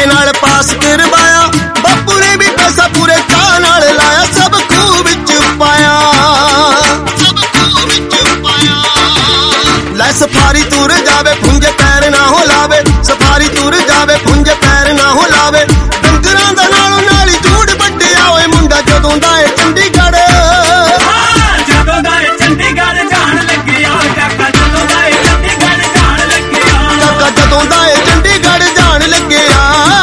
धक्के नाल पास करवाया, बापू ने भी पैसा पूरे चाह नाल लाया, सब खूह विच पाया, लै सफारी तुर जावे पुंजे पैर ना हो लावे, सफारी तुर जावे पुंजे पैर ना हो लावे, डंगरां दा नालों नाल ही झूठ वड्डिया ओए मुंडा जदों दा ए चंडीगढ़, जदों दा ए चंडीगढ़ जाण लग्गिया, काका जदों दा ए चंडीगढ़ जाण लग्गिया, काका जदों दा ए चंडीगढ़ जाण लग्गिया।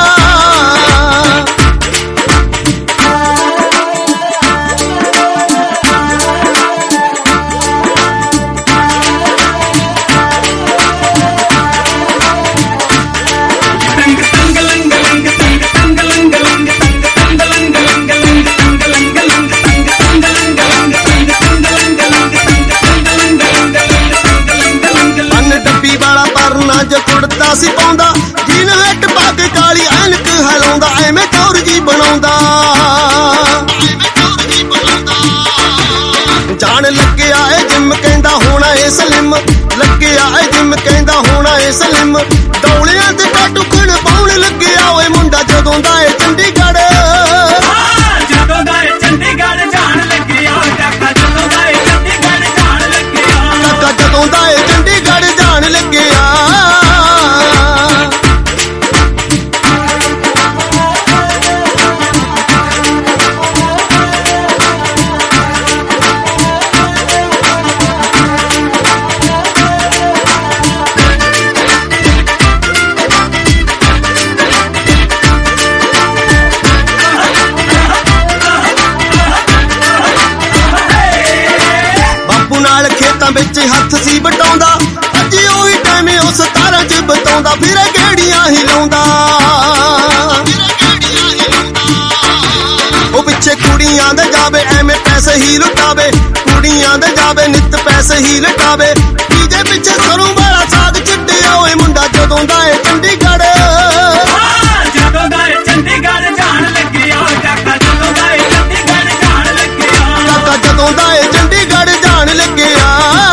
जो कुड़ता सी पाउंदा, जीन हट पग काली ऐनक हलाउंदा, एवें टौर जी बनाउंदा, जान लग्गिया ए जिम कहंदा होना ए सलिम, लग्गिया ए जिम कहंदा होना ए सलिम, दौलियां ते टाटू खण पाउण लग्गिया ओए मुंडा जदों दा ए चंडीगढ़, जदों दा ए चंडीगढ़ जाण लग्गिया, काका जदों दा ए चंडीगढ़ जाण लग्गिया, काका जदों दा ए चंडीगढ़ जाण लग्गिया। खेतां विच हथ सी बटाउंदा, अजे ओही टाइम उस तारां च बताउंदा, फिर गेड़ियां ही लाउंदा, ओ पिछे कुड़ियां दे जावे एवें पैसे ही लुटावे, कुड़ियां दे जावे नित पैसे ही लुटावे, डीजे पिछे सरों वाला साग चिट्टिया ओए मुंडा जदों दा ए चंडीगढ़, जदों दा ए चंडीगढ़ जाण लग्गिया, काका जदों दा ए चंडीगढ़ जाण लग्गिया, काका जदों दा ए चंडीगढ़ जाण लग्गिया।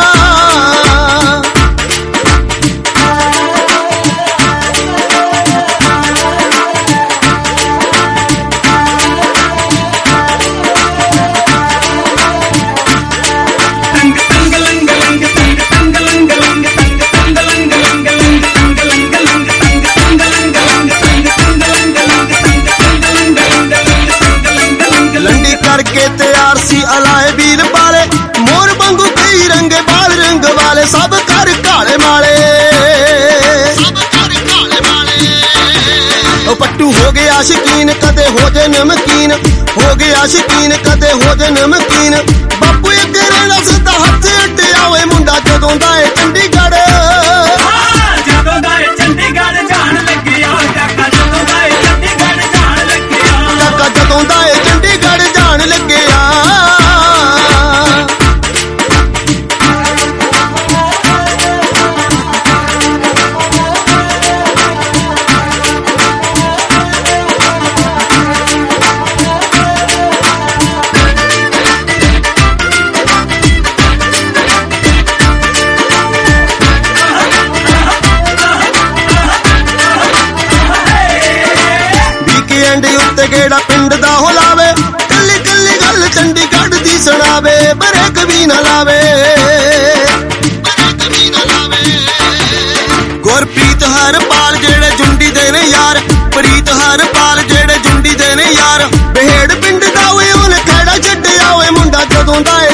लंडी करके तैयार सी अलाए वीर पाले, मोर वांगू कई रंगे बाल रंग वाले, सब कर काले माले, ओ पट्टू हो गया शकीन कदे हो जे नमकीन, हो गया शकीन कदे हो जे नमकीन, बापू अगे रहना सिद्धा हथ अड्डिया ओए मुंडा जदों दा ए चंडीगढ़, जदों दा ए चंडीगढ़ जाण लग्गिया, काका जदों दा ए चंडीगढ़ जाण लग्गिया, काका जदों दा ए चंडीगढ़ जाण लग्गिया। उत्ते गेड़ा पिंड दा हो लावे, कल्ली कल्ली गल चंडीगढ़ दी सुनावे, ब्रेक भी ना लावे, गुरप्रीत हर पाल जेड़े जुंडी दे ने यार, प्रीत हर पाल जेड़े जुंडी दे ने यार, बहेड़ पिंड दा ओए उन खड़ा छड्डिया ओए मुंडा जदों दा